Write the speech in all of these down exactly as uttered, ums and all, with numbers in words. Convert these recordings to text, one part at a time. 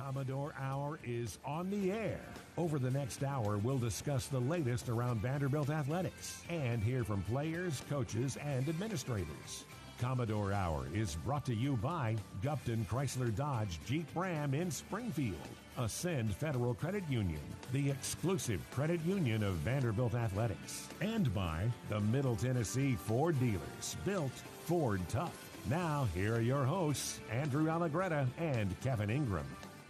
Commodore Hour is on the air. Over the next hour, we'll discuss the latest around Vanderbilt athletics and hear from players, coaches, and administrators. Commodore Hour is brought to you by Gupton Chrysler Dodge Jeep Ram in Springfield, Ascend Federal Credit Union, the exclusive credit union of Vanderbilt athletics, and by the Middle Tennessee Ford dealers, built Ford tough. Now, here are your hosts, Andrew Allegretta and Kevin Ingram.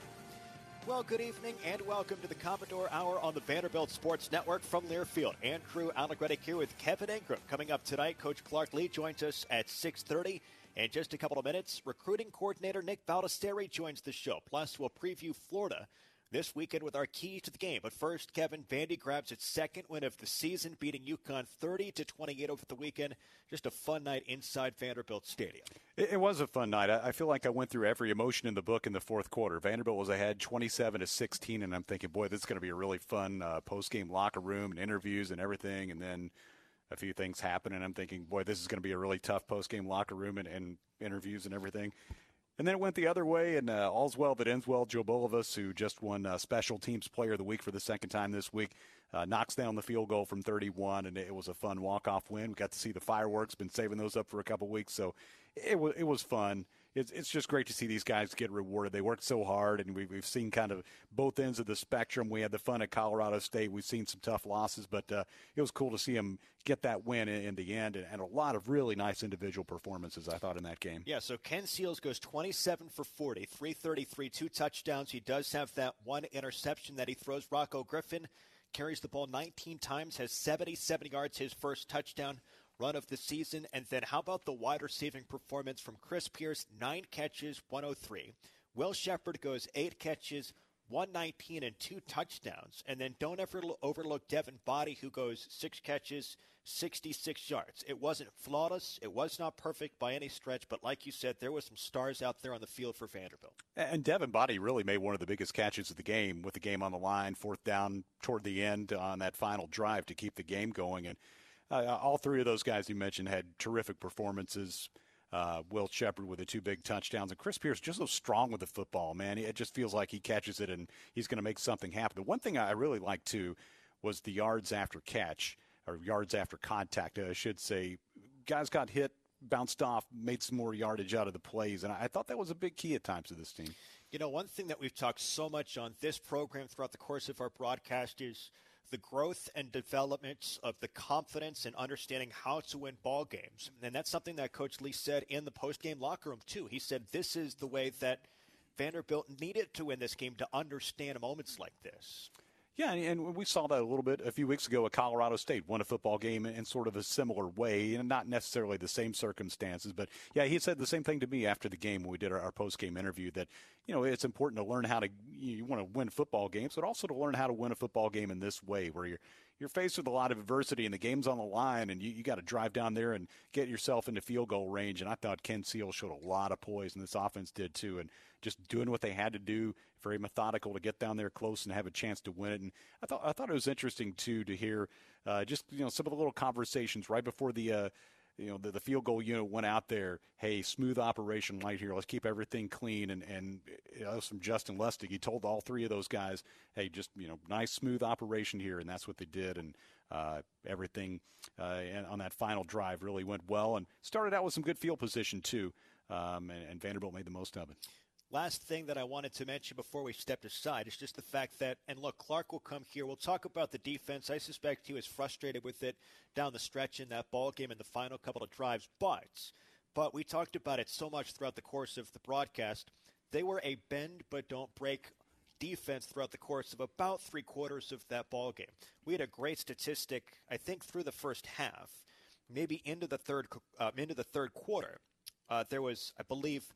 Well, good evening and welcome to the Commodore Hour on the Vanderbilt Sports Network from Learfield. Andrew Allegretta here with Kevin Ingram. Coming up tonight, Coach Clark Lee joins us at six thirty. In just a couple of minutes, recruiting coordinator Nick Baldessari joins the show. Plus, we'll preview Florida this weekend with our keys to the game. But first, Kevin, Vandy grabs its second win of the season, beating UConn thirty to twenty-eight over the weekend. Just a fun night inside Vanderbilt Stadium. It, it was a fun night. I, I feel like I went through every emotion in the book in the fourth quarter. Vanderbilt was ahead twenty-seven to sixteen, and I'm thinking, boy, this is going to be a really fun uh, post-game locker room and interviews and everything. And then a few things happen, and I'm thinking, boy, this is going to be a really tough post-game locker room and, and interviews and everything. And then it went the other way, and uh, all's well that ends well. Joe Bulovas, who just won uh, Special Teams Player of the Week for the second time this week, uh, knocks down the field goal from thirty-one, and it was a fun walk-off win. We got to see the fireworks, been saving those up for a couple weeks, so it, w- it was fun. It's, it's just great to see these guys get rewarded. They worked so hard, and we've, we've seen kind of both ends of the spectrum. We had the fun at Colorado State. We've seen some tough losses, but uh, it was cool to see them get that win in, in the end, and, and a lot of really nice individual performances, I thought, in that game. Yeah, so Ken Seals goes twenty-seven for forty, three thirty-three, two touchdowns. He does have that one interception that he throws. Rocco Griffin carries the ball nineteen times, has seventy-seven yards, his first touchdown run of the season. And then how about the wide receiving performance from Chris Pierce? Nine catches, one oh three. Will Shepard goes eight catches, one nineteen, and two touchdowns. And then don't ever overlook Devin Body, who goes six catches, sixty-six yards. It wasn't flawless. It was not perfect by any stretch. But like you said, there was some stars out there on the field for Vanderbilt. And Devin Body really made one of the biggest catches of the game with the game on the line, fourth down toward the end on that final drive to keep the game going. And Uh, all three of those guys you mentioned had terrific performances. Uh, Will Shepard with the two big touchdowns. And Chris Pierce just so strong with the football, man. It just feels like he catches it and he's going to make something happen. The one thing I really liked, too, was the yards after catch, or yards after contact, I should say. Guys got hit, bounced off, made some more yardage out of the plays. And I thought that was a big key at times to this team. You know, one thing that we've talked so much on this program throughout the course of our broadcast is the growth and development of the confidence and understanding how to win ball games. And that's something that Coach Lee said in the post-game locker room, too. He said this is the way that Vanderbilt needed to win this game to understand moments like this. Yeah, and we saw that a little bit a few weeks ago at Colorado State, won a football game in sort of a similar way, and not necessarily the same circumstances. But, yeah, he said the same thing to me after the game when we did our, our post-game interview, that, you know, it's important to learn how to – you want to win football games, but also to learn how to win a football game in this way where you're you're faced with a lot of adversity and the game's on the line, and you, you got to drive down there and get yourself into field goal range. And I thought Ken Seals showed a lot of poise, and this offense did too, and just doing what they had to do, very methodical to get down there close and have a chance to win it. And I thought I thought it was interesting too to hear uh, just you know some of the little conversations right before the uh, you know the, the field goal unit went out there. Hey, smooth operation right here. Let's keep everything clean. And and you know, that was from Justin Lustig. He told all three of those guys, hey, just you know nice smooth operation here, and that's what they did. And uh, everything uh, on that final drive really went well and started out with some good field position too. Um, and, and Vanderbilt made the most of it. Last thing that I wanted to mention before we stepped aside is just the fact that, and look, Clark will come here. We'll talk about the defense. I suspect he was frustrated with it down the stretch in that ball game in the final couple of drives. But, but we talked about it so much throughout the course of the broadcast. They were a bend but don't break defense throughout the course of about three quarters of that ball game. We had a great statistic, I think, through the first half, maybe into the third, uh, into the third quarter. Uh, there was, I believe,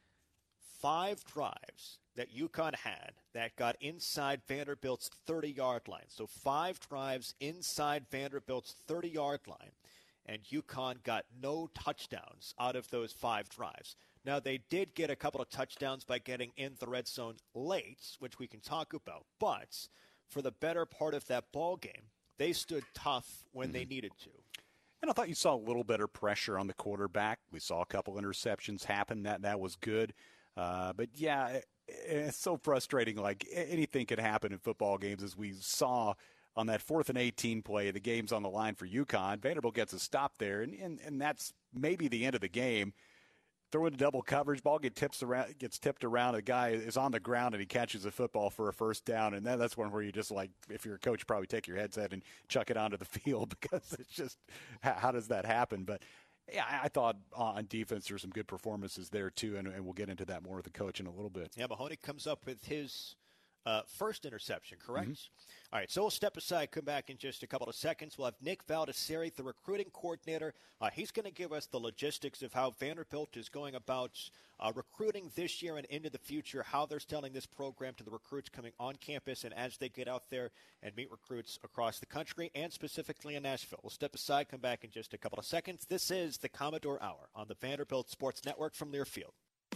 five drives that UConn had that got inside Vanderbilt's thirty-yard line. So five drives inside Vanderbilt's thirty-yard line, and UConn got no touchdowns out of those five drives. Now, they did get a couple of touchdowns by getting in the red zone late, which we can talk about. But for the better part of that ball game, they stood tough when mm-hmm. they needed to. And I thought you saw a little better pressure on the quarterback. We saw a couple interceptions happen. That that was good. Uh, but, yeah, it's so frustrating. Like anything could happen in football games, as we saw on that fourth and eighteen play. The game's on the line for UConn. Vanderbilt gets a stop there, and, and, and that's maybe the end of the game. Throw into double coverage, ball get tips around, gets tipped around. The guy is on the ground and he catches a football for a first down, and then that's one where you just like, if you're a coach, probably take your headset and chuck it onto the field because it's just how, how does that happen? But yeah, I, I thought on defense there were some good performances there too, and, and we'll get into that more with the coach in a little bit. Yeah, Mahoney comes up with his uh, first interception, correct? Mm-hmm. All right, so we'll step aside, come back in just a couple of seconds. We'll have Nick Valdeseri, the recruiting coordinator. Uh, he's going to give us the logistics of how Vanderbilt is going about uh, recruiting this year and into the future, how they're selling this program to the recruits coming on campus and as they get out there and meet recruits across the country and specifically in Nashville. We'll step aside, come back in just a couple of seconds. This is the Commodore Hour on the Vanderbilt Sports Network from Learfield.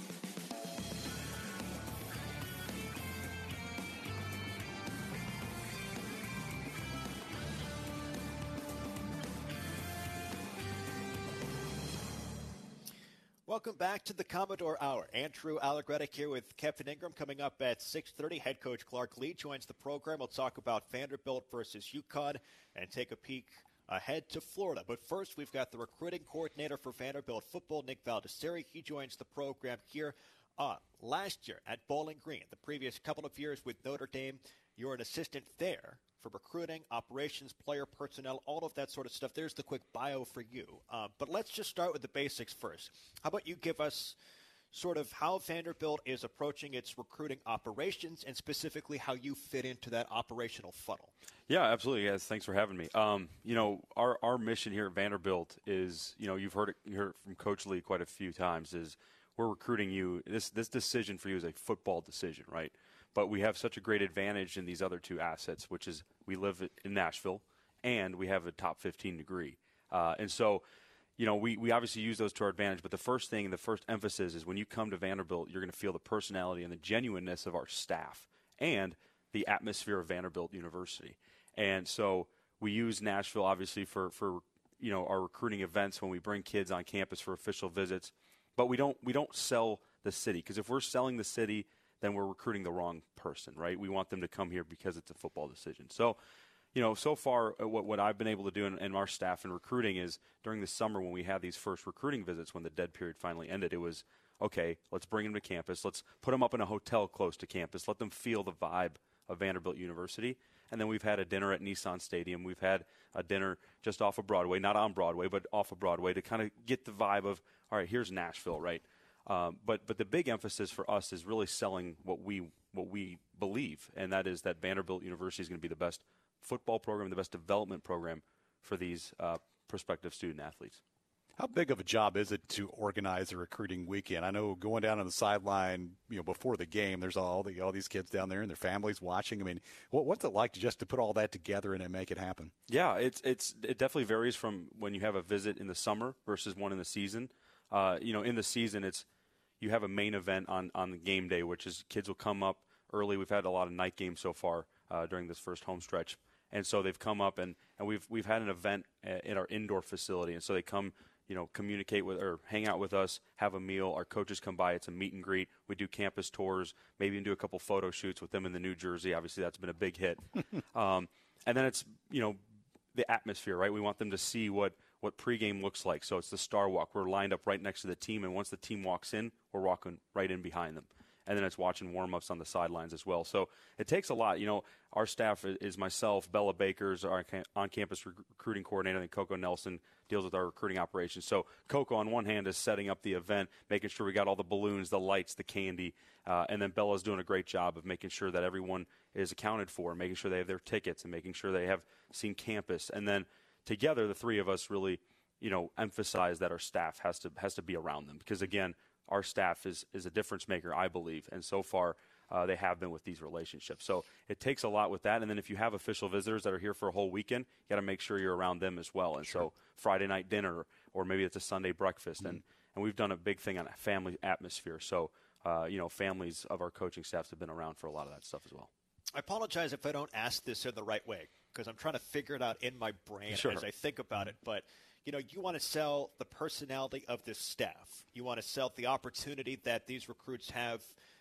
Welcome back to the Commodore Hour. Andrew Allegretti here with Kevin Ingram. Coming up at six thirty, head coach Clark Lee joins the program. We'll talk about Vanderbilt versus UConn and take a peek ahead to Florida. But first, we've got the recruiting coordinator for Vanderbilt football, Nick Valdeseri. He joins the program here uh, last year at Bowling Green. The previous couple of years with Notre Dame, you're an assistant there for recruiting, operations, player personnel, all of that sort of stuff. There's the quick bio for you. Uh, but let's just start with the basics first. How about you give us sort of how Vanderbilt is approaching its recruiting operations and specifically how you fit into that operational funnel? Yeah, absolutely, guys. Thanks for having me. Um, you know, our, our mission here at Vanderbilt is, you know, you've heard it, you heard it from Coach Lee quite a few times, is we're recruiting you. This, this decision for you is a football decision, right? But we have such a great advantage in these other two assets, which is we live in Nashville and we have a top fifteen degree. Uh, and so, you know, we, we obviously use those to our advantage. But the first thing, the first emphasis is when you come to Vanderbilt, you're going to feel the personality and the genuineness of our staff and the atmosphere of Vanderbilt University. And so we use Nashville, obviously, for, for you know, our recruiting events when we bring kids on campus for official visits. But we don't we don't sell the city, because if we're selling the city, then we're recruiting the wrong person, right? We want them to come here because it's a football decision. So, you know, so far uh, what, what I've been able to do, and, and our staff in recruiting, is during the summer when we had these first recruiting visits, when the dead period finally ended, it was, okay, let's bring them to campus. Let's put them up in a hotel close to campus. Let them feel the vibe of Vanderbilt University. And then we've had a dinner at Nissan Stadium. We've had a dinner just off of Broadway, not on Broadway, but off of Broadway, to kind of get the vibe of, all right, here's Nashville, right? Um, but but the big emphasis for us is really selling what we what we believe, and that is that Vanderbilt University is going to be the best football program, the best development program for these uh, prospective student athletes. How big of a job is it to organize a recruiting weekend? I know going down on the sideline, you know, before the game, there's all the all these kids down there and their families watching. I mean, what, what's it like to just to put all that together and make it happen? Yeah, it's it's it definitely varies from when you have a visit in the summer versus one in the season. Uh, you know, in the season, it's you have a main event on, on the game day, which is kids will come up early. We've had a lot of night games so far uh, during this first home stretch. And so they've come up, and, and we've we've had an event in our indoor facility. And so they come, you know, communicate with or hang out with us, have a meal. Our coaches come by. It's a meet and greet. We do campus tours, maybe even do a couple photo shoots with them in the New Jersey. Obviously, that's been a big hit. um, and then it's, you know, the atmosphere, right? We want them to see what – what pregame looks like. So it's the Star Walk. We're lined up right next to the team, and once the team walks in, we're walking right in behind them. And then it's watching warm-ups on the sidelines as well. So it takes a lot. You know, our staff is myself, Bella Bakers, our on-campus recruiting coordinator, and Coco Nelson deals with our recruiting operations. So Coco, on one hand, is setting up the event, making sure we got all the balloons, the lights, the candy, uh, and then Bella's doing a great job of making sure that everyone is accounted for, making sure they have their tickets, and making sure they have seen campus. And then together, the three of us really, you know, emphasize that our staff has to has to be around them, because again, our staff is is a difference maker, I believe, and so far uh, they have been with these relationships. So it takes a lot with that. And then if you have official visitors that are here for a whole weekend, you got to make sure you're around them as well. And sure. So Friday night dinner, or maybe it's a Sunday breakfast, mm-hmm. and and we've done a big thing on a family atmosphere. So uh, you know, families of our coaching staffs have been around for a lot of that stuff as well. I apologize if I don't ask this in the right way, because I'm trying to figure it out in my brain sure. as I think about it. But, you know, you want to sell the personality of this staff. You want to sell the opportunity that these recruits have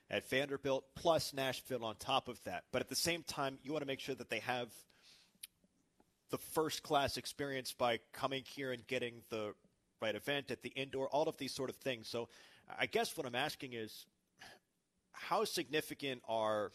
at Vanderbilt, plus Nashville on top of that. But at the same time, you want to make sure that they have the first-class experience by coming here and getting the right event at the indoor, all of these sort of things. So I guess what I'm asking is, how significant are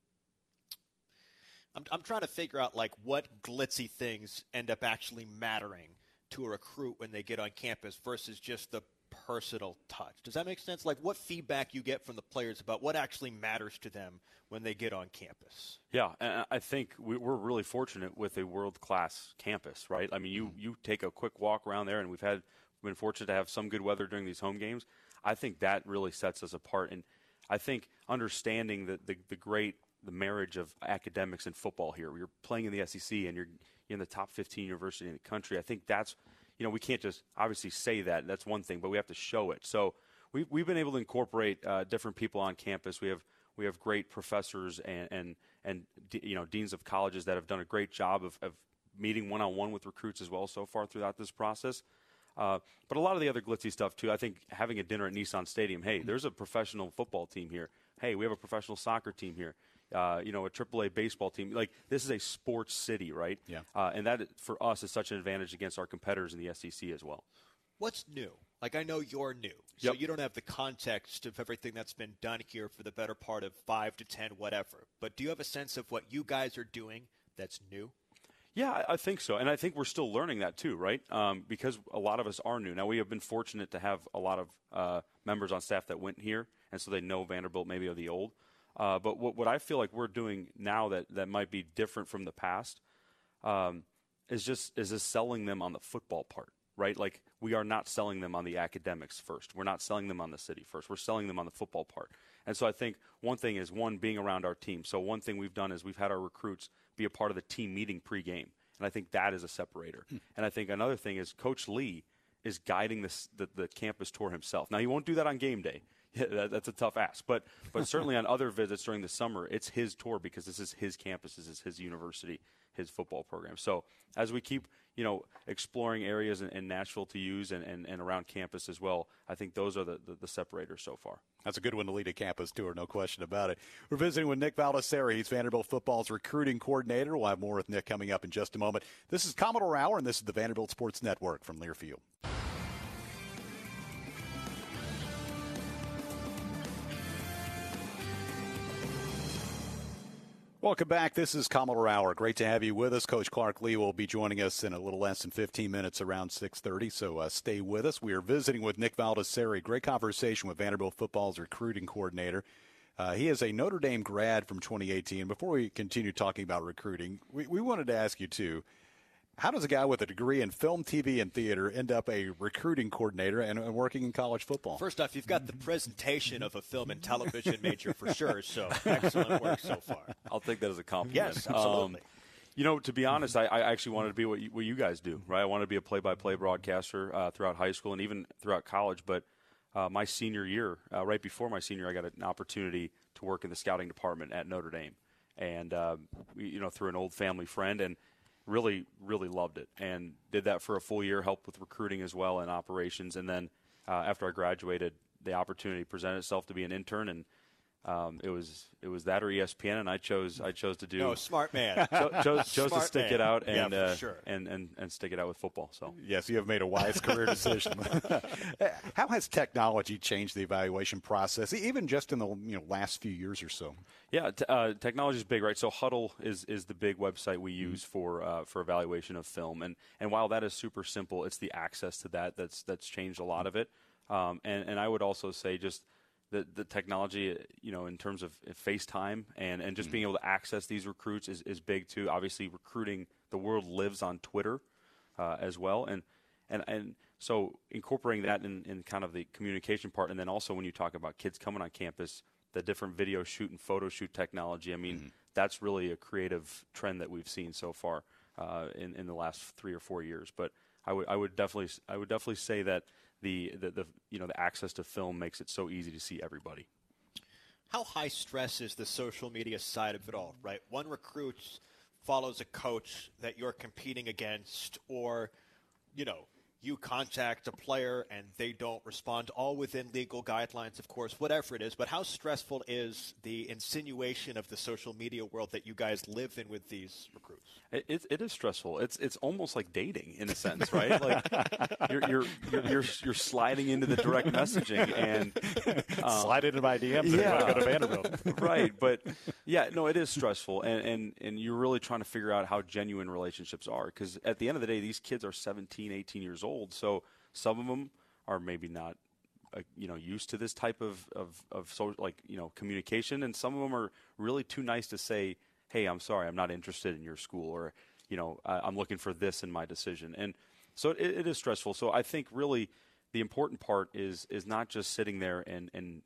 I'm, I'm trying to figure out, like, what glitzy things end up actually mattering to a recruit when they get on campus versus just the personal touch. Does that make sense? Like, what feedback you get from the players about what actually matters to them when they get on campus? Yeah, and I think we're really fortunate with a world-class campus, right? I mean, you, you take a quick walk around there, and we've had been fortunate to have some good weather during these home games. I think that really sets us apart. And I think understanding the, the, the great the marriage of academics and football here. You're playing in the S E C, and you're in the top fifteen university in the country. I think that's, you know, we can't just obviously say that. That's one thing, but we have to show it. So we've, we've been able to incorporate uh, different people on campus. We have we have great professors and, and, and you know, deans of colleges that have done a great job of, of meeting one-on-one with recruits as well so far throughout this process. Uh, but a lot of the other glitzy stuff, too. I think having a dinner at Nissan Stadium, hey, there's a professional football team here. Hey, we have a professional soccer team here. Uh, you know, a triple A baseball team. Like, this is a sports city, right? Yeah. Uh, and that, for us, is such an advantage against our competitors in the S E C as well. What's new? Like, I know you're new, so Yep. you don't have the context of everything that's been done here for the better part of five to ten, whatever. But do you have a sense of what you guys are doing that's new? Yeah, I I think so. And I think we're still learning that too, right? Um, because a lot of us are new. Now, we have been fortunate to have a lot of uh, members on staff that went here, and so they know Vanderbilt maybe of the old. Uh, but what, what I feel like we're doing now that, that might be different from the past um, is just is just selling them on the football part, right? Like, we are not selling them on the academics first. We're not selling them on the city first. We're selling them on the football part. And so I think one thing is, one, being around our team. So one thing we've done is we've had our recruits be a part of the team meeting pregame. And I think that is a separator. Hmm. And I think another thing is Coach Lee is guiding this, the, the campus tour himself. Now, he won't do that on game day. Yeah, that, that's a tough ask. But but certainly on other visits during the summer, it's his tour because this is his campus, this is his university, his football program. So as we keep, you know, exploring areas in, in Nashville to use and, and, and around campus as well, I think those are the, the, the separators so far. That's a good one to lead a campus tour, no question about it. We're visiting with Nick Baldessari. He's Vanderbilt football's recruiting coordinator. We'll have more with Nick coming up in just a moment. This is Commodore Hour, and this is the Vanderbilt Sports Network from Learfield. Welcome back. This is Commodore Hour. Great to have you with us. Coach Clark Lee will be joining us in a little less than fifteen minutes, around six thirty, so uh, stay with us. We are visiting with Nick Baldessari. Great conversation with Vanderbilt football's recruiting coordinator. Uh, he is a Notre Dame grad from twenty eighteen. Before we continue talking about recruiting, we, we wanted to ask you, too, how does a guy with a degree in film, T V, and theater end up a recruiting coordinator and, and working in college football? First off, you've got the presentation of a film and television major for sure, so excellent work so far. I'll take that as a compliment. Yes, absolutely. Um, you know, to be honest, I, I actually wanted to be what you, what you guys do, right? I wanted to be a play-by-play broadcaster uh, throughout high school and even throughout college. But uh, my senior year, uh, right before my senior, I got an opportunity to work in the scouting department at Notre Dame, and uh, we, you know, through an old family friend, and really, really loved it, and did that for a full year, helped with recruiting as well and operations. And then uh, after I graduated, the opportunity presented itself to be an intern, and um, it was it was that or E S P N, and I chose I chose to do. No, smart man. Cho- chose chose Smart to stick man. it out and, Yeah, for uh, sure. and and and stick it out with football. So Yes, you have made a wise career decision. How has technology changed the evaluation process, even just in the you know last few years or so? yeah, t- uh, technology is big, right? So Huddle is is the big website we use mm-hmm. for uh, for evaluation of film, and and while that is super simple, it's the access to that that's that's changed a lot mm-hmm. of it. Um, and and I would also say just the the technology, you know, in terms of FaceTime and, and just mm-hmm. being able to access these recruits is, is big too. Obviously, recruiting, the world lives on Twitter uh, as well, and and and so incorporating that in, in kind of the communication part, and then also when you talk about kids coming on campus, the different video shoot and photo shoot technology. I mean, mm-hmm. that's really a creative trend that we've seen so far uh, in in the last three or four years. But I would I would definitely I would definitely say that. The, the, the you know the access to film makes it so easy to see everybody. How high stress is the social media side of it all, right? One recruit follows a coach that you're competing against, or, you know, you contact a player and they don't respond, all within legal guidelines, of course, whatever it is. But how stressful is the insinuation of the social media world that you guys live in with these recruits? It, it, it is stressful. It's it's almost like dating in a sense, right? Like you're you're, you're you're you're sliding into the direct messaging and um, slide into my D Ms. Yeah, go to Vanderbilt. Right. But yeah, no, it is stressful, and and and you're really trying to figure out how genuine relationships are, because at the end of the day, these kids are seventeen, eighteen years old. So some of them are maybe not, uh, you know, used to this type of of of social, like, you know, communication, and some of them are really too nice to say, hey, I'm sorry, I'm not interested in your school, or, you know, uh, I'm looking for this in my decision. And so it, it is stressful. So I think really the important part is is not just sitting there and, and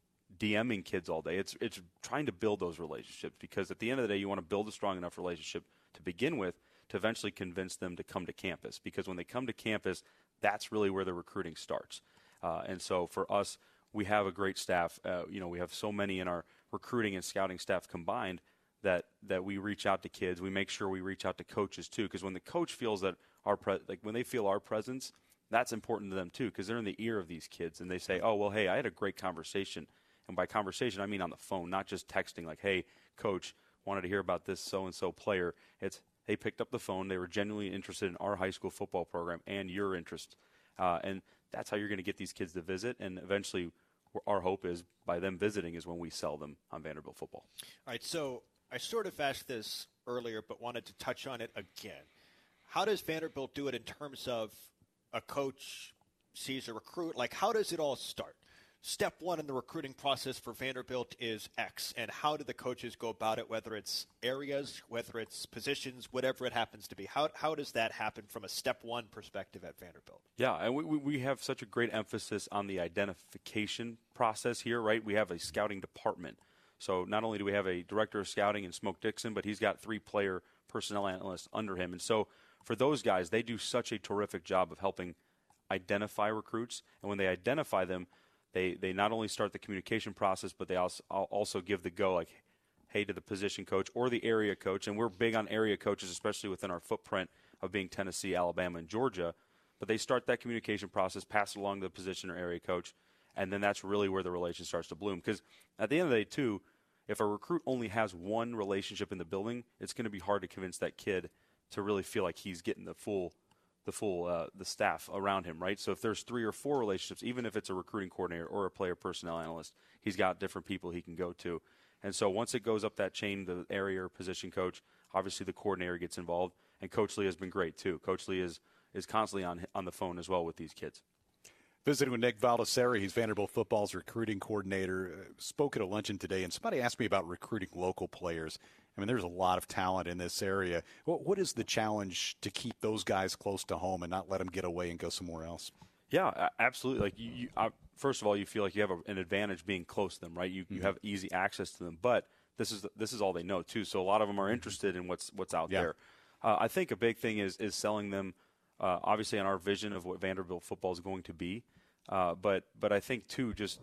DMing kids all day. It's it's trying to build those relationships, because at the end of the day, you want to build a strong enough relationship to begin with to eventually convince them to come to campus, because when they come to campus, that's really where the recruiting starts. Uh, and so for us, we have a great staff. Uh, you know, we have so many in our recruiting and scouting staff combined that that we reach out to kids. We make sure we reach out to coaches too, because when the coach feels that our pre- like when they feel our presence, that's important to them too, because they're in the ear of these kids and they say, oh, well, hey, I had a great conversation. And by conversation, I mean on the phone, not just texting like, hey, coach, wanted to hear about this so-and-so player. It's, they picked up the phone. They were genuinely interested in our high school football program and your interest. Uh, and that's how you're going to get these kids to visit. And eventually our hope is by them visiting is when we sell them on Vanderbilt football. All right, so I sort of asked this earlier but wanted to touch on it again. How does Vanderbilt do it in terms of a coach sees a recruit? Like, how does it all start? Step one in the recruiting process for Vanderbilt is X, and how do the coaches go about it, whether it's areas, whether it's positions, whatever it happens to be? How how does that happen from a step one perspective at Vanderbilt? Yeah, and we, we have such a great emphasis on the identification process here, right? We have a scouting department. So not only do we have a director of scouting in Smoke Dixon, but he's got three player personnel analysts under him. And so for those guys, they do such a terrific job of helping identify recruits. And when they identify them, They they not only start the communication process, but they also also give the go, like, hey, to the position coach or the area coach. And we're big on area coaches, especially within our footprint of being Tennessee, Alabama, and Georgia. But they start that communication process, pass it along to the position or area coach, and then that's really where the relation starts to bloom. Because at the end of the day, too, if a recruit only has one relationship in the building, it's going to be hard to convince that kid to really feel like he's getting the full the full uh, the staff around him, right? So if there's three or four relationships, even if it's a recruiting coordinator or a player personnel analyst, he's got different people he can go to. And so once it goes up that chain, the area or position coach, obviously the coordinator gets involved, and Coach Lee has been great too. Coach Lee is is constantly on on the phone as well with these kids. Visiting with Nick Baldessari, he's Vanderbilt football's recruiting coordinator. Uh, spoke at a luncheon today, and somebody asked me about recruiting local players. I mean, there's a lot of talent in this area. What, what is the challenge to keep those guys close to home and not let them get away and go somewhere else? Yeah, absolutely. Like you, you uh, first of all, you feel like you have a, an advantage being close to them, right? You mm-hmm. you have easy access to them, but this is this is all they know too. So a lot of them are interested in what's what's out yeah. there. Uh, I think a big thing is is selling them, uh, obviously, on our vision of what Vanderbilt football is going to be. Uh, but but I think too, just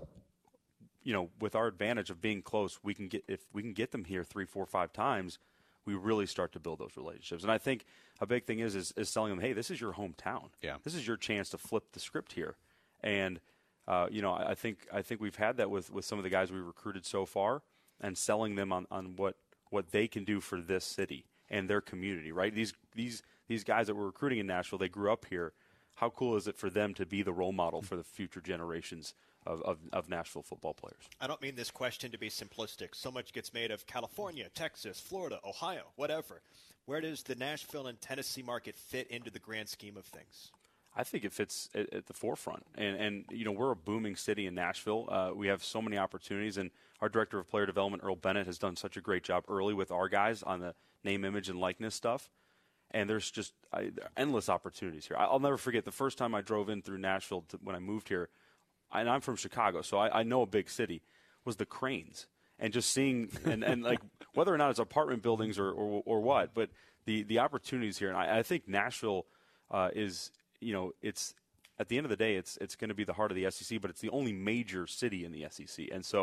you know, with our advantage of being close, we can get if we can get them here three, four, five times, we really start to build those relationships. And I think a big thing is is, is selling them, hey, this is your hometown. Yeah. This is your chance to flip the script here. And uh, you know, I, I think I think we've had that with, with some of the guys we recruited so far, and selling them on, on what what they can do for this city and their community. Right? These these these guys that we're recruiting in Nashville, they grew up here. How cool is it for them to be the role model for the future generations of, of, of Nashville football players? I don't mean this question to be simplistic. So much gets made of California, Texas, Florida, Ohio, whatever. Where does the Nashville and Tennessee market fit into the grand scheme of things? I think it fits at, at the forefront. And, and, you know, we're a booming city in Nashville. Uh, we have so many opportunities. And our director of player development, Earl Bennett, has done such a great job early with our guys on the name, image, and likeness stuff. And there's just I, there are endless opportunities here. I'll never forget the first time I drove in through Nashville to, when I moved here, and I'm from Chicago, so I, I know a big city, was the cranes. And just seeing, and, and like, whether or not it's apartment buildings or, or, or what, but the, the opportunities here. And I, I think Nashville uh, is, you know, it's, at the end of the day, it's it's going to be the heart of the S E C, but it's the only major city in the S E C. And so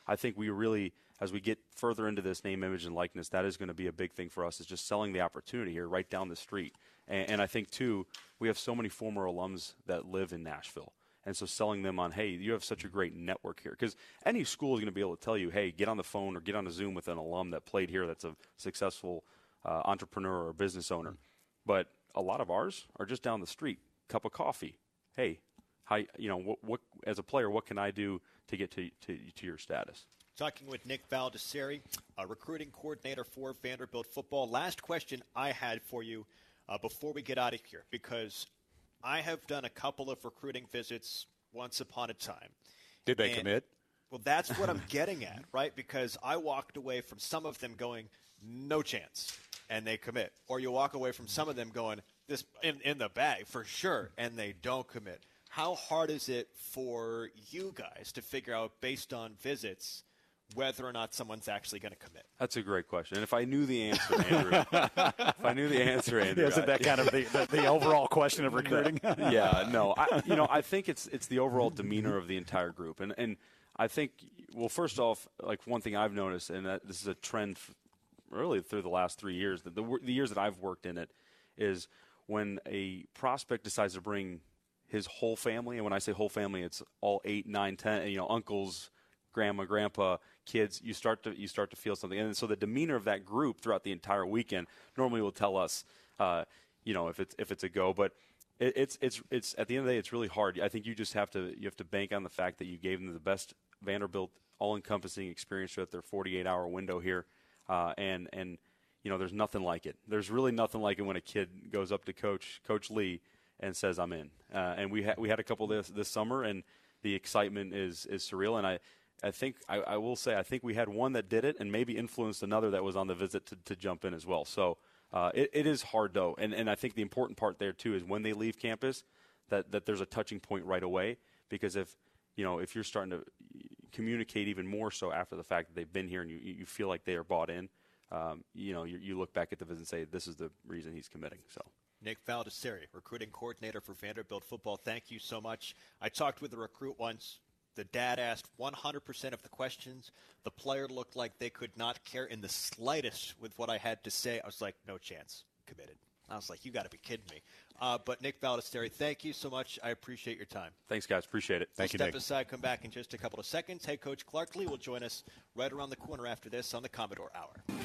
I think we really, as we get further into this name, image, and likeness, that is going to be a big thing for us, is just selling the opportunity here right down the street. And, and I think, too, we have so many former alums that live in Nashville. And so selling them on, hey, you have such a great network here. Because any school is going to be able to tell you, hey, get on the phone or get on a Zoom with an alum that played here that's a successful uh, entrepreneur or business owner. Mm-hmm. But a lot of ours are just down the street, cup of coffee. Hey, how, you know, what, what as a player, what can I do to get to, to, to your status? Talking with Nick Baldessari, a recruiting coordinator for Vanderbilt football. Last question I had for you uh, before we get out of here, because I have done a couple of recruiting visits once upon a time. Did they and, commit? Well, that's what I'm getting at, right? Because I walked away from some of them going, no chance, and they commit. Or you walk away from some of them going, this in, in the bag for sure, and they don't commit. How hard is it for you guys to figure out, based on visits, whether or not someone's actually going to commit? That's a great question. And if I knew the answer, Andrew, if I knew the answer, Andrew, isn't that kind of the, the, the overall question of recruiting? yeah, no. I, you know, I think it's it's the overall demeanor of the entire group, and and I think, well, first off, like one thing I've noticed, and that this is a trend, really through the last three years, the, the the years that I've worked in it, is when a prospect decides to bring his whole family, and when I say whole family, it's all eight, nine, ten, you know, uncles, grandma, grandpa, kids, you start to you start to feel something. And so the demeanor of that group throughout the entire weekend normally will tell us, uh, you know, if it's if it's a go. But it, it's it's it's at the end of the day, it's really hard. I think you just have to you have to bank on the fact that you gave them the best Vanderbilt all-encompassing experience throughout their forty-eight hour window here, uh, and and you know, there's nothing like it. There's really nothing like it when a kid goes up to Coach Coach Lee and says, "I'm in." Uh, and we had we had a couple this this summer, and the excitement is is surreal. And I. I think I, I will say I think we had one that did it and maybe influenced another that was on the visit to, to jump in as well. So uh, it, it is hard, though. And, and I think the important part there, too, is when they leave campus, that, that there's a touching point right away. Because if, you know, if you're starting to communicate even more so after the fact that they've been here and you, you feel like they are bought in, um, you know, you, you look back at the visit and say, this is the reason he's committing. So. Nick Baldessari, recruiting coordinator for Vanderbilt football, thank you so much. I talked with a recruit once. The dad asked one hundred percent of the questions. The player looked like they could not care in the slightest with what I had to say. I was like, no chance, committed. I was like, you got to be kidding me. Uh, but Nick Baldessari, thank you so much. I appreciate your time. Thanks, guys. Appreciate it. Thank we'll you, Step Nick. aside, come back in just a couple of seconds. Head coach Clark Lea will join us right around the corner after this on the Commodore Hour.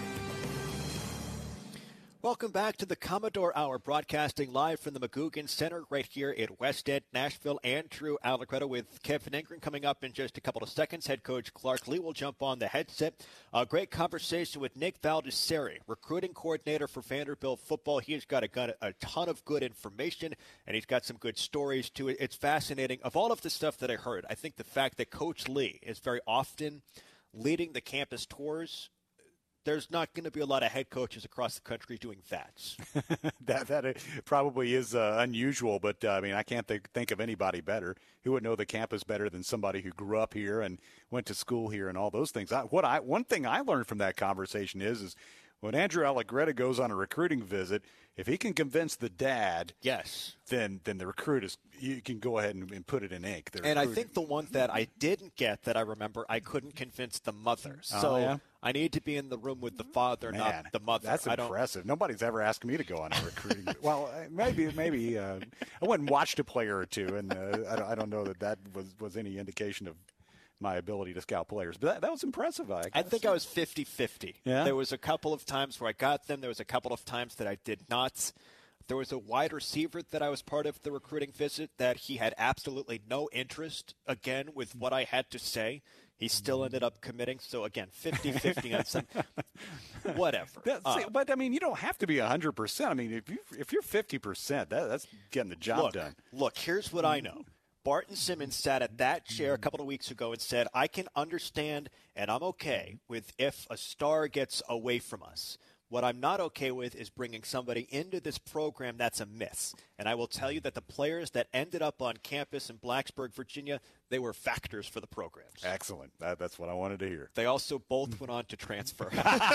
Welcome back to the Commodore Hour, broadcasting live from the McGugin Center right here in West End, Nashville, and True Allegretto, with Kevin Ingram coming up in just a couple of seconds. Head coach Clark Lea will jump on the headset. A great conversation with Nick Baldessari, recruiting coordinator for Vanderbilt football. He's got a, got a, a ton of good information, and he's got some good stories too. It's fascinating. Of all of the stuff that I heard, I think the fact that Coach Lee is very often leading the campus tours, there's not going to be a lot of head coaches across the country doing that. that that probably is uh, unusual, but uh, I mean, I can't think, think of anybody better who would know the campus better than somebody who grew up here and went to school here and all those things. I, what I one thing I learned from that conversation is is when Andrew Allegretto goes on a recruiting visit, if he can convince the dad, yes, then then the recruit is you can go ahead and, and put it in ink. And I think the one that I didn't get that I remember, I couldn't convince the mother. So oh, yeah? I need to be in the room with the father, Man, not the mother. That's I don't... impressive. Nobody's ever asked me to go on a recruiting. well, maybe maybe uh, I went and watched a player or two, and uh, I, don't, I don't know that that was, was any indication of my ability to scout players. But that, that was impressive. I, I think I was fifty-fifty. Yeah? There was a couple of times where I got them. There was a couple of times that I did not. There was a wide receiver that I was part of the recruiting visit that he had absolutely no interest, again, with what I had to say. He still ended up committing. So, again, fifty-fifty on some – whatever. Uh, but, I mean, you don't have to be one hundred percent. I mean, if, you, if you're fifty percent, that, that's getting the job look, done. Look, here's what I know. Barton Simmons sat at that chair a couple of weeks ago and said, I can understand and I'm okay with if a star gets away from us. What I'm not okay with is bringing somebody into this program that's a miss. And And I will tell you that the players that ended up on campus in Blacksburg, Virginia, they were factors for the programs. Excellent. That, that's what I wanted to hear. They also both went on to transfer.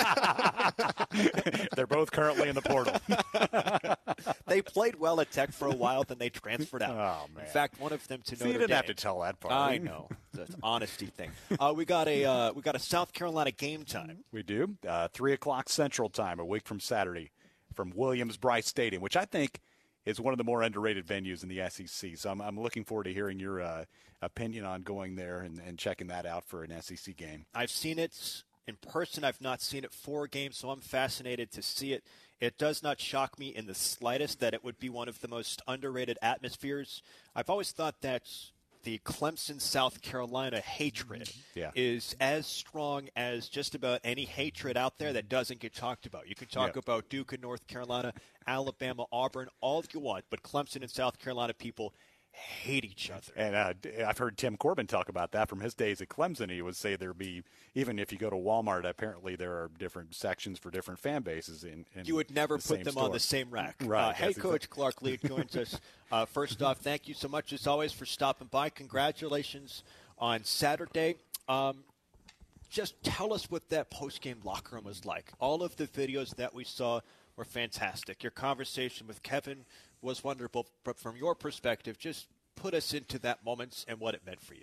They're both currently in the portal. They played well at Tech for a while, then they transferred out. Oh, man. In fact, one of them to See, Notre you didn't Dame. have to tell that part. I know. It's an honesty thing. Uh, we got a uh, we got a South Carolina game time. We do. Uh, three o'clock Central Time, a week from Saturday, from Williams-Brice Stadium, which I think is one of the more underrated venues in the S E C. So I'm, I'm looking forward to hearing your uh, opinion on going there and, and checking that out for an S E C game. I've seen it in person. I've not seen it for a game, so I'm fascinated to see it. It does not shock me in the slightest that it would be one of the most underrated atmospheres. I've always thought that the Clemson, South Carolina hatred yeah. is as strong as just about any hatred out there that doesn't get talked about. You can talk yeah. about Duke and North Carolina, Alabama, Auburn, all you want, but Clemson and South Carolina people hate each other. And uh, I've heard Tim Corbin talk about that from his days at Clemson. He would say there'd be, even if you go to Walmart, apparently there are different sections for different fan bases. In, in you would never the put them store. on the same rack. Right. Uh, hey, Coach Clark Lee joins us. Uh, first off, thank you so much, as always, for stopping by. Congratulations on Saturday. Um, just tell us what that post-game locker room was like. All of the videos that we saw were fantastic. Your conversation with Kevin was wonderful. But from your perspective, just put us into that moment and what it meant for you.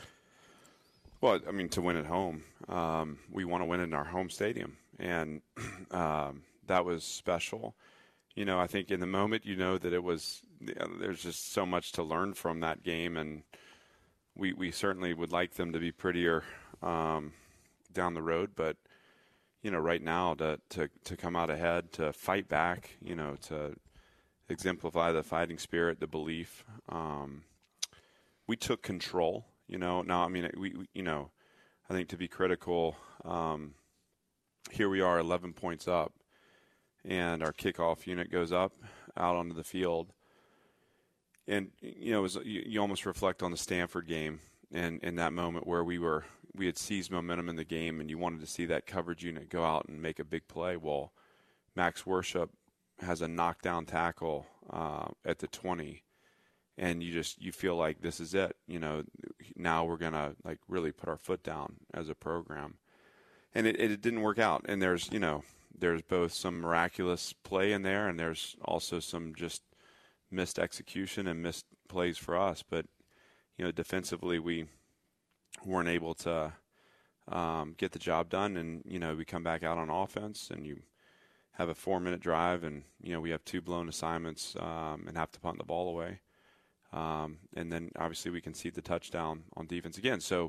Well, I mean, to win at home, um, we want to win in our home stadium, and um, that was special. You know, I think in the moment, you know that it was. There's just so much to learn from that game, and we we certainly would like them to be prettier um, down the road. But you know, right now, to to to come out ahead, to fight back, you know, to exemplify the fighting spirit, the belief. Um, we took control, you know. Now, I mean, we, we you know, I think to be critical, um, here we are eleven points up, and our kickoff unit goes up out onto the field. And, you know, it was, you, you almost reflect on the Stanford game and in that moment where we were, we had seized momentum in the game and you wanted to see that coverage unit go out and make a big play. Well, Max Worship has a knockdown tackle uh, at the twenty, and you just you feel like this is it. You know, now we're gonna like really put our foot down as a program, and it, it didn't work out. And there's you know there's both some miraculous play in there, and there's also some just missed execution and missed plays for us. But you know, defensively we weren't able to um, get the job done, and you know we come back out on offense, and you have a four-minute drive, and you know we have two blown assignments um, and have to punt the ball away, um, and then obviously we concede the touchdown on defense again. So,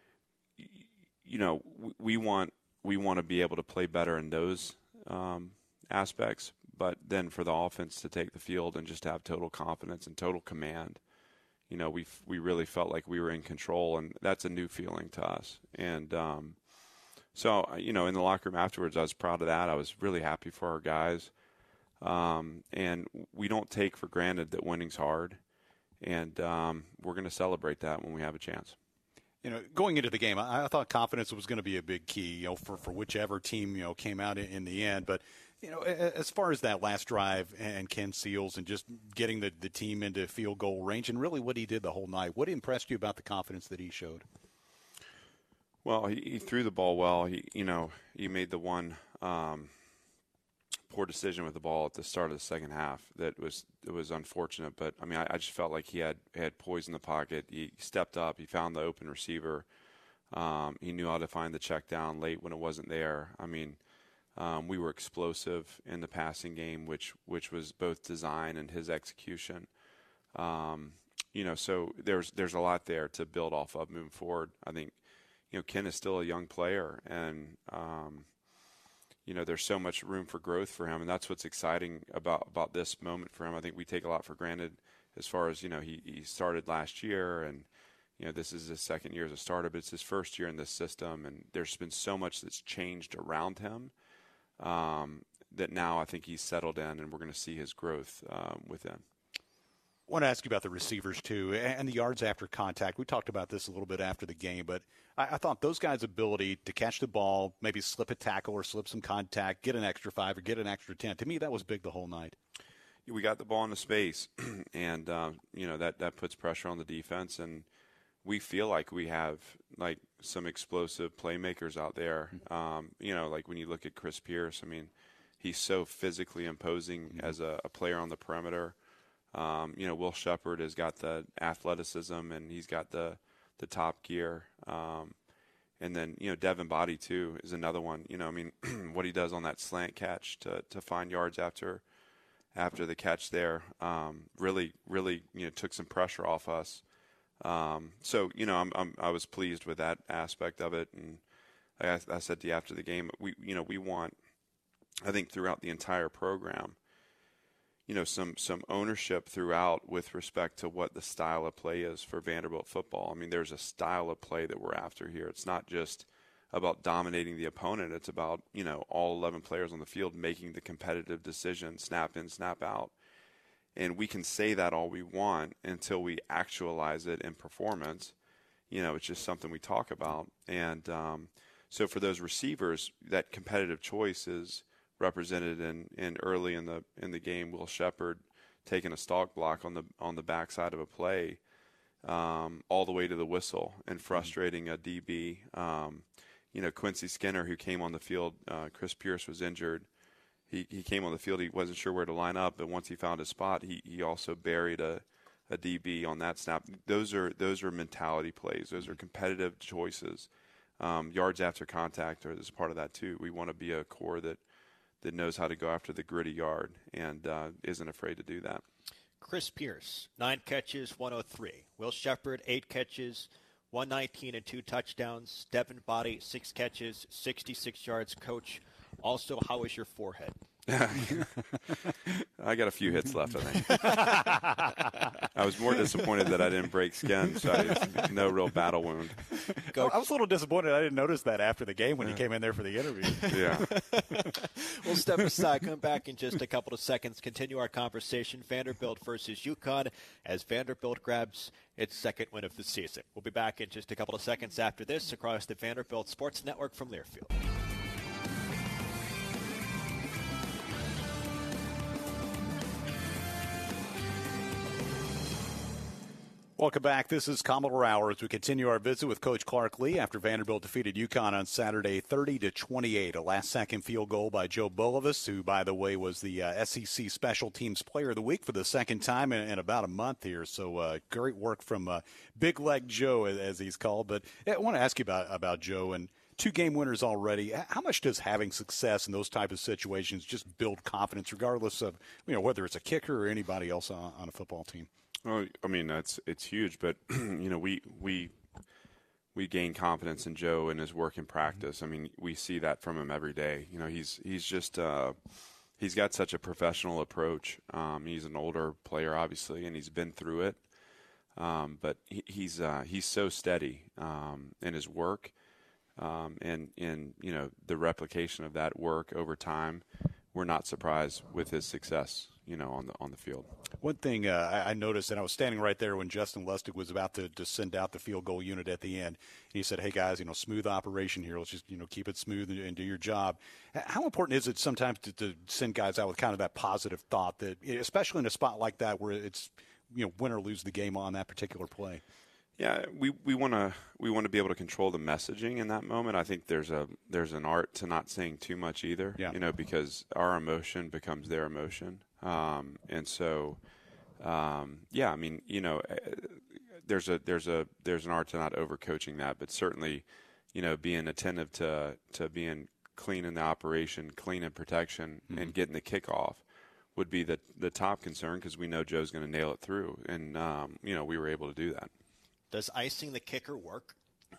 you know, we want we want to be able to play better in those um, aspects, but then for the offense to take the field and just have total confidence and total command, you know, we we really felt like we were in control, and that's a new feeling to us, and. Um, So, you know, in the locker room afterwards, I was proud of that. I was really happy for our guys. Um, and we don't take for granted that winning's hard. And um, we're going to celebrate that when we have a chance. You know, going into the game, I, I thought confidence was going to be a big key, you know, for, for whichever team, you know, came out in, in the end. But, you know, as far as that last drive and Ken Seals and just getting the, the team into field goal range and really what he did the whole night, what impressed you about the confidence that he showed? Well, he, he threw the ball well. He, you know, he made the one um, poor decision with the ball at the start of the second half that was it was unfortunate. But I mean, I, I just felt like he had had poise in the pocket. He stepped up. He found the open receiver. Um, he knew how to find the check down late when it wasn't there. I mean, um, we were explosive in the passing game, which which was both design and his execution. Um, you know, so there's there's a lot there to build off of moving forward. I think. You know, Ken is still a young player, and um, you know, there's so much room for growth for him, and that's what's exciting about about this moment for him. I think we take a lot for granted as far as you know, he he started last year, and you know, this is his second year as a starter, but it's his first year in this system, and there's been so much that's changed around him um, that now I think he's settled in, and we're going to see his growth um, within. I want to ask you about the receivers, too, and the yards after contact. We talked about this a little bit after the game, but I, I thought those guys' ability to catch the ball, maybe slip a tackle or slip some contact, get an extra five or get an extra ten, to me that was big the whole night. we got the ball into space, and uh, you know that that puts pressure on the defense, and we feel like we have like some explosive playmakers out there. Um, you know, like when you look at Chris Pierce, I mean, he's so physically imposing mm-hmm. as a, a player on the perimeter. Um, you know, Will Sheppard has got the athleticism, and he's got the the top gear. Um, and then, you know, Devin Body, too, is another one. You know, I mean, what he does on that slant catch to, to find yards after after the catch there um, really, really, you know, took some pressure off us. Um, so, you know, I'm, I'm, I was pleased with that aspect of it. And like I, I said to you after the game, we, you know, we want, I think throughout the entire program, you know, some, some ownership throughout with respect to what the style of play is for Vanderbilt football. I mean, there's a style of play that we're after here. It's not just about dominating the opponent. It's about, you know, all eleven players on the field making the competitive decision, snap in, snap out. And we can say that all we want until we actualize it in performance. You know, it's just something we talk about. And um, so for those receivers, that competitive choice is represented in, in early in the in the game. Will Sheppard taking a stalk block on the on the backside of a play, um, all the way to the whistle and frustrating a D B. Um, you know, Quincy Skinner, who came on the field, uh, Chris Pierce was injured. He he came on the field. He wasn't sure where to line up, but once he found his spot, he he also buried a a D B on that snap. Those are those are mentality plays. Those are competitive choices. Um, yards after contact are is part of that too. We want to be a core that. that knows how to go after the gritty yard and uh, isn't afraid to do that. Chris Pierce, nine catches, one oh three. Will Sheppard, eight catches, one nineteen and two touchdowns. Devin Body, six catches, sixty-six yards. Coach, also, how is your forehead? I got a few hits left, I think. I was more disappointed that I didn't break skin, so I, no real battle wound. Coach. I was a little disappointed. I didn't notice that after the game when yeah. you came in there for the interview. Yeah. We'll step aside, come back in just a couple of seconds, continue our conversation. Vanderbilt versus UConn as Vanderbilt grabs its second win of the season. We'll be back in just a couple of seconds after this across the Vanderbilt Sports Network from Learfield. Welcome back. This is Commodore Hour as we continue our visit with Coach Clark Lea after Vanderbilt defeated UConn on Saturday thirty to twenty-eight. A last-second field goal by Joe Bulovas, who, by the way, was the uh, S E C Special Teams Player of the Week for the second time in, in about a month here. So uh, great work from uh, Big Leg Joe, as, as he's called. But I want to ask you about, about Joe and two game winners already. How much does having success in those type of situations just build confidence, regardless of, you know, whether it's a kicker or anybody else on, on a football team? Well, I mean, that's it's huge, but you know, we we we gain confidence in Joe and his work in practice. I mean, we see that from him every day. You know, he's he's just uh, he's got such a professional approach. Um, he's an older player, obviously, and he's been through it. Um, but he, he's uh, he's so steady um, in his work, um, and in you know the replication of that work over time. We're not surprised with his success, you know, on the on the field. One thing uh, I noticed, and I was standing right there when Justin Lustig was about to, to send out the field goal unit at the end. And he said, "Hey guys, you know, smooth operation here. Let's just you know keep it smooth and, and do your job." How important is it sometimes to, to send guys out with kind of that positive thought, that especially in a spot like that where it's you know win or lose the game on that particular play? Yeah, we we want to we want to be able to control the messaging in that moment. I think there's a there's an art to not saying too much either. Yeah. You know, because our emotion becomes their emotion, um, and so um, yeah, I mean, you know, there's a there's a there's an art to not overcoaching that, but certainly, you know, being attentive to to being clean in the operation, clean in protection, mm-hmm. and getting the kickoff would be the the top concern, because we know Joe's going to nail it through, and um, you know, we were able to do that. Does icing the kicker work?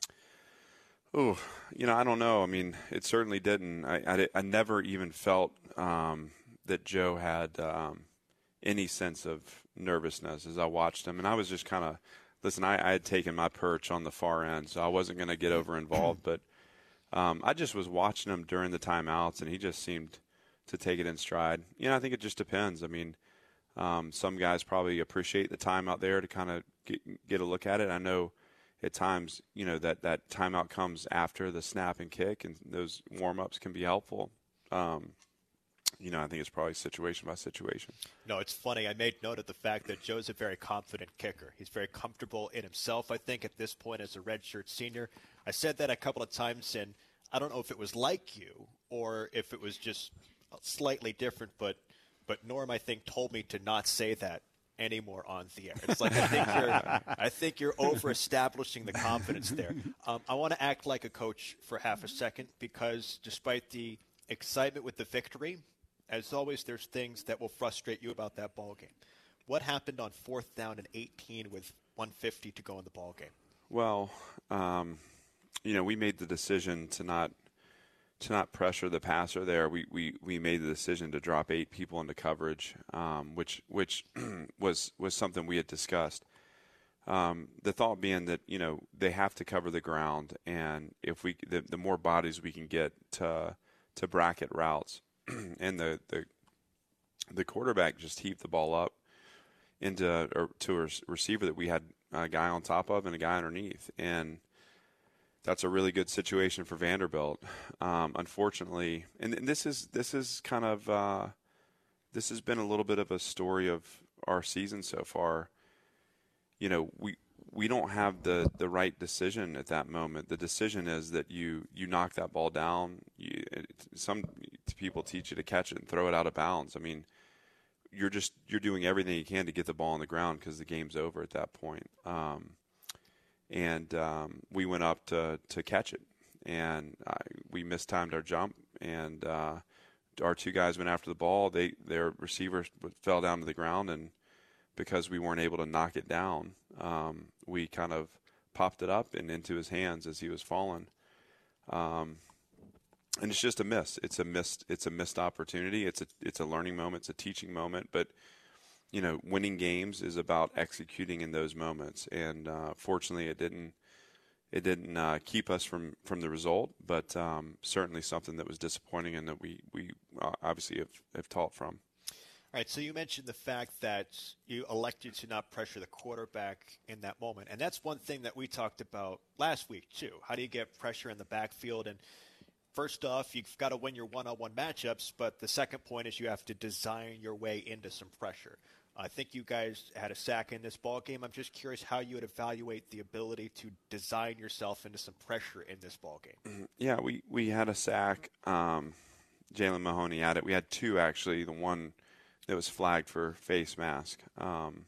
Oh, you know, I don't know. I mean, it certainly didn't. I, I, I never even felt um, that Joe had um, any sense of nervousness as I watched him. And I was just kind of, listen, I, I had taken my perch on the far end, so I wasn't going to get over involved. But um, I just was watching him during the timeouts, and he just seemed to take it in stride. You know, I think it just depends. I mean, um, some guys probably appreciate the time out there to kind of get, get a look at it. I know at times, you know, that, that timeout comes after the snap and kick, and those warm-ups can be helpful. Um, you know, I think it's probably situation by situation. No, it's funny. I made note of the fact that Joe's a very confident kicker. He's very comfortable in himself, I think, at this point as a redshirt senior. I said that a couple of times, and I don't know if it was like you or if it was just slightly different, but but Norm, I think, told me to not say that anymore on the air. It's like I think you're I think you're over-establishing the confidence there. Um, I want to act like a coach for half a second because despite the excitement with the victory, as always, there's things that will frustrate you about that ball game. What happened on fourth down and eighteen with one fifty to go in the ball game? Well, um, you know, we made the decision to not to not pressure the passer there. We we, we made the decision to drop eight people into coverage, um, which which was was something we had discussed. Um, the thought being that, you know, they have to cover the ground, and if we the, the more bodies we can get to to bracket routes, and the, the the quarterback just heaved the ball up into or to a receiver that we had a guy on top of and a guy underneath, and that's a really good situation for Vanderbilt. Um, unfortunately, and, and this is this is kind of uh, this has been a little bit of a story of our season so far. You know, we we don't have the, the right decision at that moment. The decision is that you, you knock that ball down. You, it, some people teach you to catch it and throw it out of bounds. I mean, you're just you're doing everything you can to get the ball on the ground because the game's over at that point. Um, and um, we went up to, to catch it, and I, we mistimed our jump, and uh, our two guys went after the ball. They their receiver fell down to the ground, and because we weren't able to knock it down, um, we kind of popped it up and into his hands as he was falling. Um, and it's just a miss. It's a missed. It's a missed opportunity. It's a it's a learning moment. It's a teaching moment. But you know, winning games is about executing in those moments. And uh, fortunately, it didn't. It didn't uh, keep us from, from the result, but um, certainly something that was disappointing and that we we uh, obviously have, have taught from. All right, so you mentioned the fact that you elected to not pressure the quarterback in that moment, and that's one thing that we talked about last week too. How do you get pressure in the backfield? And first off, you've got to win your one-on-one matchups, but the second point is you have to design your way into some pressure. I think you guys had a sack in this ball game. I'm just curious how you would evaluate the ability to design yourself into some pressure in this ball game. Yeah, we, we had a sack. Um, Jalen Mahoney had it. We had two, actually. The one that was flagged for face mask, um,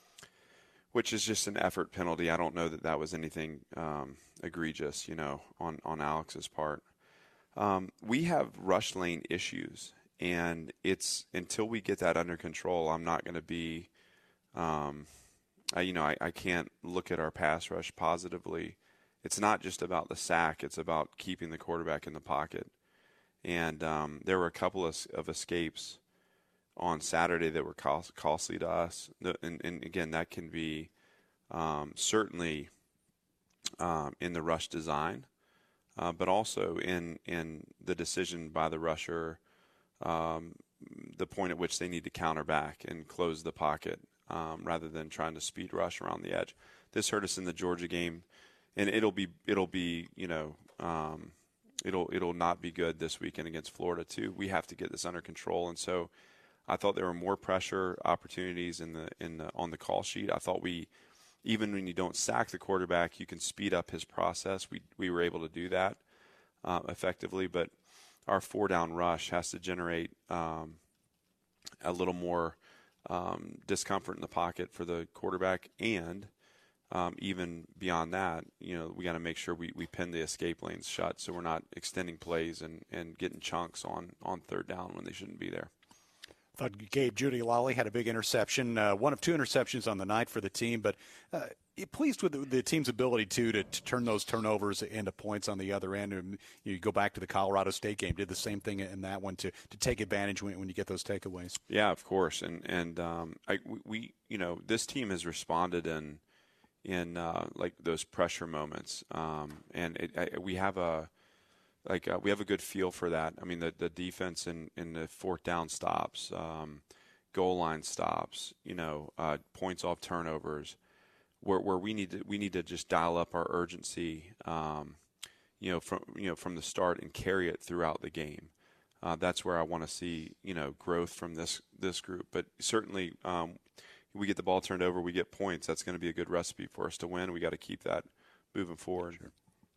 which is just an effort penalty. I don't know that that was anything um, egregious, you know, on, on Alex's part. Um, we have rush lane issues, and it's until we get that under control, I'm not going to be, um, I, you know, I, I can't look at our pass rush positively. It's not just about the sack. It's about keeping the quarterback in the pocket. And um, there were a couple of, of escapes on Saturday that were cost, costly to us. And, and again, that can be um, certainly um, in the rush design, uh, but also in, in the decision by the rusher, um, the point at which they need to counter back and close the pocket um, rather than trying to speed rush around the edge. This hurt us in the Georgia game, and it'll be it'll be you know um, it'll it'll not be good this weekend against Florida too. We have to get this under control, and so I thought there were more pressure opportunities in the in the on the call sheet. I thought we, even when you don't sack the quarterback, you can speed up his process. We we were able to do that uh, effectively, but our four down rush has to generate um, a little more um, discomfort in the pocket for the quarterback, and um, even beyond that, you know, we got to make sure we, we pin the escape lanes shut so we're not extending plays and, and getting chunks on, on third down when they shouldn't be there. Thought Gabe Jeudy-Lally had a big interception, uh, one of two interceptions on the night for the team, but uh, pleased with the, the team's ability, too, to, to turn those turnovers into points on the other end. And you go back to the Colorado State game, did the same thing in that one to, to take advantage when, when you get those takeaways. Yeah, of course. And, and um, I, we, you know, this team has responded in, in uh, like those pressure moments. Um, and it, I, we have a, Like uh, we have a good feel for that. I mean, the the defense in, in the fourth down stops, um, goal line stops, you know, uh, points off turnovers, where where we need to we need to just dial up our urgency, um, you know, from you know from the start and carry it throughout the game. uh, that's where I want to see, you know, growth from this this group. But certainly, um, we get the ball turned over, we get points. That's going to be a good recipe for us to win. We got to keep that moving forward. Sure.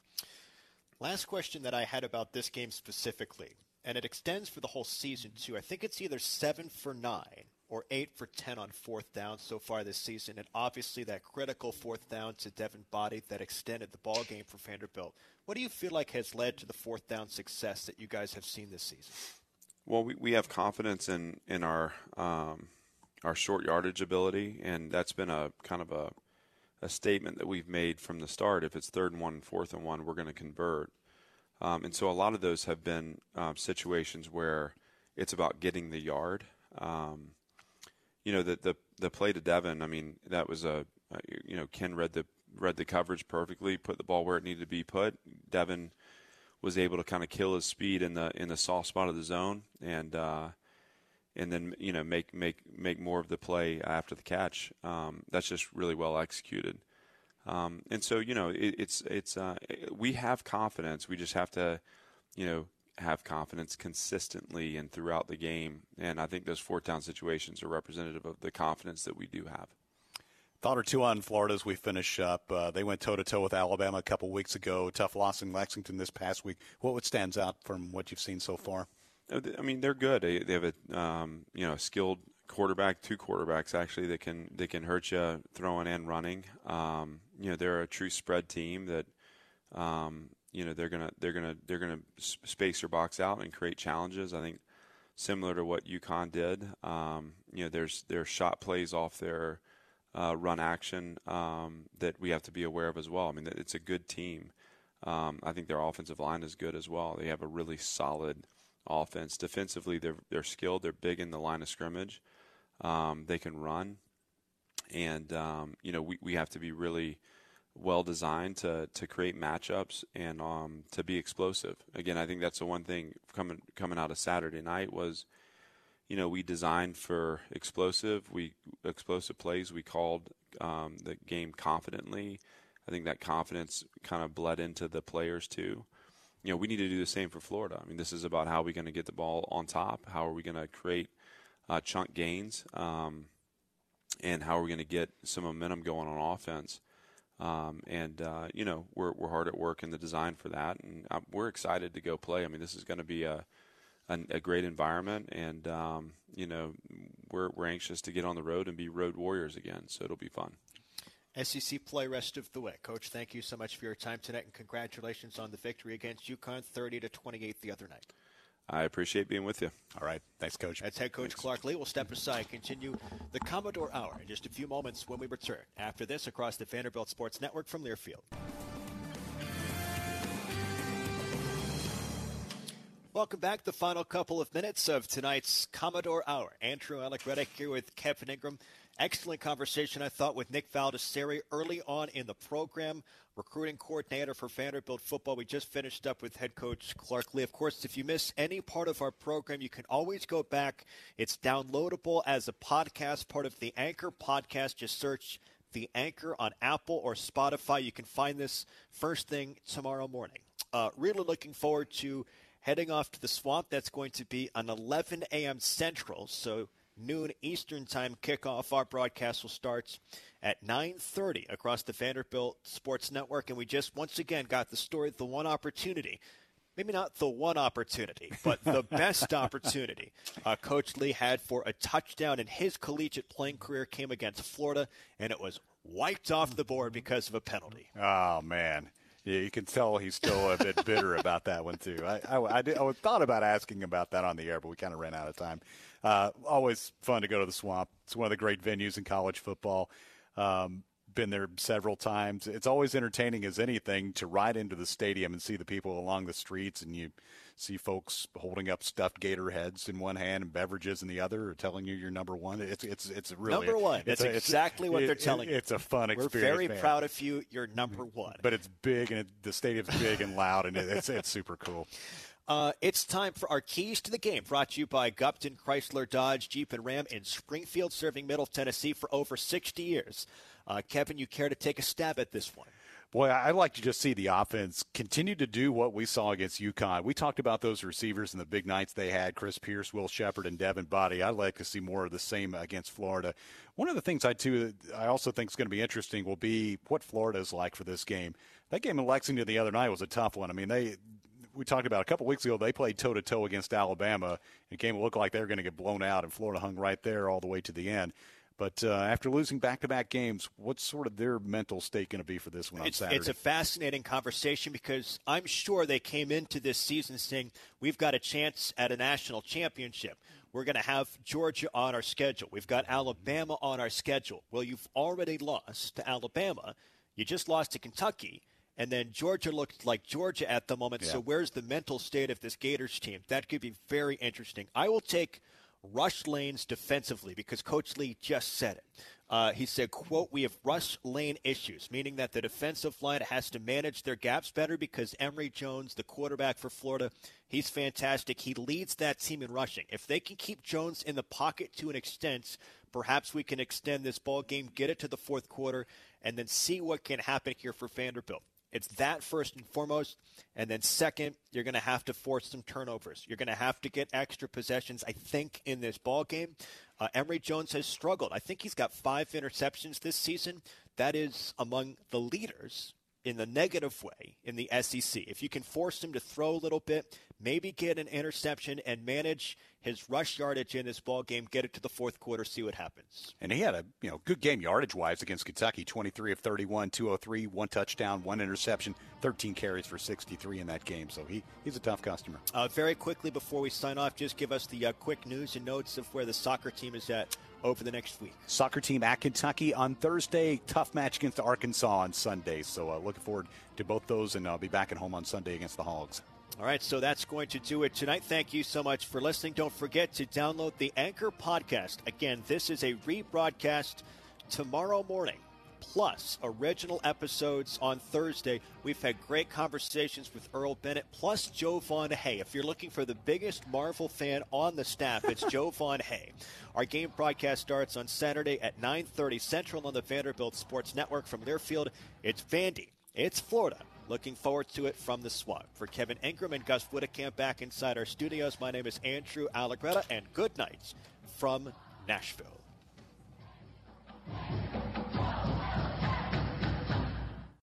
Last question that I had about this game specifically, and it extends for the whole season too. I think it's either seven for nine or eight for ten on fourth down so far this season, and obviously that critical fourth down to Devin Body that extended the ball game for Vanderbilt. What do you feel like has led to the fourth down success that you guys have seen this season? Well, we, we have confidence in in our um, our short yardage ability, and that's been a kind of a a statement that we've made from the start. If it's third and one and fourth and one, we're going to convert. Um, and so a lot of those have been um, situations where it's about getting the yard. Um, you know, the, the the play to Devin, I mean, that was a, a, you know, Ken read the read the coverage perfectly, put the ball where it needed to be put. Devin was able to kind of kill his speed in the in the soft spot of the zone, and uh, and then, you know, make make make more of the play after the catch. Um, that's just really well executed. Um, and so, you know, it, it's it's uh, we have confidence. We just have to, you know, have confidence consistently and throughout the game. And I think those fourth down situations are representative of the confidence that we do have. Thought or two on Florida as we finish up. Uh, they went toe-to-toe with Alabama a couple weeks ago. Tough loss in Lexington this past week. What would stands out from what you've seen so far? I mean, they're good. They, they have a um, you know skilled quarterback, two quarterbacks actually that can they can hurt you throwing and running. Um, you know, they're a true spread team that um, you know they're gonna they're gonna they're gonna space your box out and create challenges. I think similar to what UConn did. Um, you know, there's there's shot plays off their uh, run action um, that we have to be aware of as well. I mean, it's a good team. Um, I think their offensive line is good as well. They have a really solid offense. Defensively, they're they're skilled. They're big in the line of scrimmage. Um, they can run, and um, you know we, we have to be really well designed to to create matchups and um, to be explosive. Again, I think that's the one thing coming coming out of Saturday night was, you know, we designed for explosive we explosive plays. We called um, the game confidently. I think that confidence kind of bled into the players too. You know, we need to do the same for Florida. I mean, this is about how we're going to get the ball on top, how are we going to create uh, chunk gains, um, and how are we going to get some momentum going on offense. Um, and, uh, you know, we're we're hard at work in the design for that, and uh, we're excited to go play. I mean, this is going to be a, a a great environment, and, um, you know, we're we're anxious to get on the road and be road warriors again, so it'll be fun. S E C play rest of the way. Coach, thank you so much for your time tonight, and congratulations on the victory against UConn, thirty to twenty-eight the other night. I appreciate being with you. All right. Thanks, Coach. That's head coach Thanks. Clark Lea. We'll step aside, continue the Commodore Hour in just a few moments when we return. After this, across the Vanderbilt Sports Network from Learfield. Welcome back. The final couple of minutes of tonight's Commodore Hour. Andrew Allegretti here with Kevin Ingram. Excellent conversation, I thought, with Nick Valdesari early on in the program, recruiting coordinator for Vanderbilt football. We just finished up with head coach Clark Lea. Of course, if you miss any part of our program, you can always go back. It's downloadable as a podcast, part of the Anchor podcast. Just search the Anchor on Apple or Spotify. You can find this first thing tomorrow morning. Uh, really looking forward to heading off to the Swamp. That's going to be an eleven a.m. Central, so noon Eastern time kickoff. Our broadcast will start at nine thirty across the Vanderbilt Sports Network. And we just once again got the story, the one opportunity, maybe not the one opportunity, but the best opportunity uh, Coach Lea had for a touchdown in his collegiate playing career came against Florida, and it was wiped off the board because of a penalty. Oh, man. Yeah, you can tell he's still a bit bitter about that one, too. I, I, I, did, I thought about asking about that on the air, but we kind of ran out of time. Uh, always fun to go to the Swamp. It's one of the great venues in college football. Um, been there several times. It's always entertaining as anything to ride into the stadium and see the people along the streets, and you see folks holding up stuffed gator heads in one hand and beverages in the other, or telling you you're number one. It's it's it's really number one. It's That's a, exactly it's, what it, they're telling it, you. It's a fun experience. We're very man. proud of you. You're number one. But it's big, and it, the stadium's big and loud, and it, it's it's super cool. Uh, it's time for our Keys to the Game, brought to you by Gupton Chrysler Dodge Jeep and Ram in Springfield, serving Middle Tennessee for over sixty years. Uh, Kevin, you care to take a stab at this one? Boy, I'd like to just see the offense continue to do what we saw against UConn. We talked about those receivers and the big nights they had, Chris Pierce, Will Shepard, and Devin Body. I'd like to see more of the same against Florida. One of the things I, too, I also think is going to be interesting will be what Florida is like for this game. That game in Lexington the other night was a tough one. I mean, they we talked about a couple weeks ago, they played toe-to-toe against Alabama. The game looked like they were going to get blown out, and Florida hung right there all the way to the end. But uh, after losing back-to-back games, what's sort of their mental state going to be for this one on it's, Saturday? It's a fascinating conversation because I'm sure they came into this season saying, we've got a chance at a national championship. We're going to have Georgia on our schedule. We've got Alabama on our schedule. Well, you've already lost to Alabama. You just lost to Kentucky. And then Georgia looked like Georgia at the moment. Yeah. So where's the mental state of this Gators team? That could be very interesting. I will take rush lanes defensively because Coach Lee just said it. Uh, he said, quote, we have rush lane issues, meaning that the defensive line has to manage their gaps better because Emory Jones, the quarterback for Florida, he's fantastic. He leads that team in rushing. If they can keep Jones in the pocket to an extent, perhaps we can extend this ball game, get it to the fourth quarter, and then see what can happen here for Vanderbilt. It's that first and foremost. And then second, you're going to have to force some turnovers. You're going to have to get extra possessions, I think, in this ball game. Uh, Emory Jones has struggled. I think he's got five interceptions this season. That is among the leaders in the negative way in the S E C. If you can force him to throw a little bit, maybe get an interception and manage his rush yardage in this ball game, get it to the fourth quarter, see what happens. And he had a you know good game yardage-wise against Kentucky, twenty-three of thirty-one, two oh three, one touchdown, one interception, thirteen carries for sixty-three in that game. So he, he's a tough customer. Uh, very quickly before we sign off, just give us the uh, quick news and notes of where the soccer team is at over the next week. Soccer team at Kentucky on Thursday. Tough match against Arkansas on Sunday. So uh, looking forward to both those, and I'll be back at home on Sunday against the Hogs. All right, so that's going to do it tonight. Thank you so much for listening. Don't forget to download the Anchor podcast. Again, this is a rebroadcast tomorrow morning, plus original episodes on Thursday. We've had great conversations with Earl Bennett, plus Joe Von Hay. If you're looking for the biggest Marvel fan on the staff, it's Joe Von Hay. Our game broadcast starts on Saturday at nine thirty Central on the Vanderbilt Sports Network. From Learfield, it's Vandy. It's Florida. Looking forward to it from the SWAT. For Kevin Ingram and Gus Whittekamp back inside our studios, my name is Andrew Allegretta, and good night from Nashville.